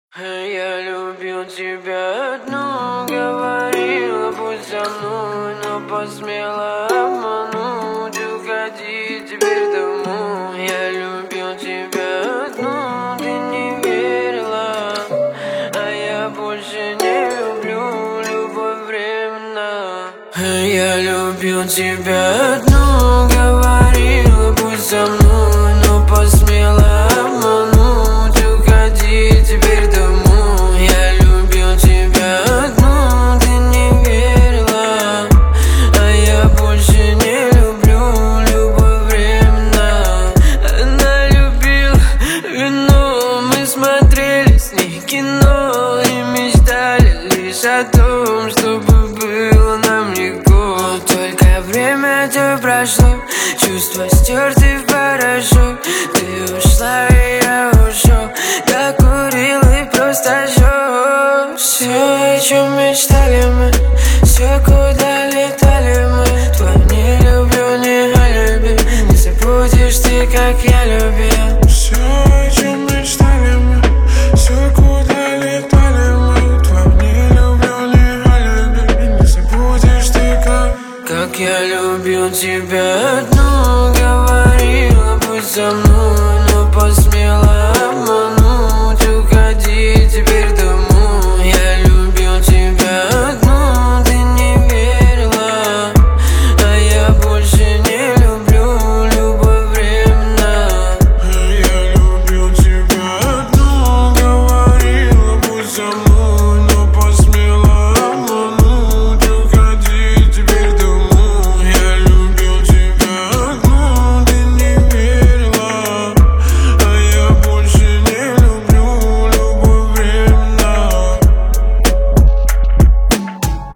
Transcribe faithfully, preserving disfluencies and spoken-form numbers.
Я любил тебя одну, говорила, будь со мной, но посмела обмануть, уходи теперь домой. Я любил тебя одну, ты не верила, а я больше не люблю любовь временна. Я любил тебя одну, говорила, будь со мной, но посмела обмануть, уходи теперь домой. Я любил тебя одну, ты не верила, а я больше не люблю любовь временна. Она любила вино, мы смотрели с ней кино и мечтали лишь о том, чтобы было нам легко. Только время то прошло, чувства стерты в порошок. Ты ушла, и я ушел, докурил и просто жёг. Все, о чем мечтали мы, все, куда летали мы. Твой не люблю, не алиби, не забудешь ты, как я любил. Все, о чем мечтали мы, все, куда летали мы. Твой не люблю, не алиби, не забудешь ты, как Как я любил тебя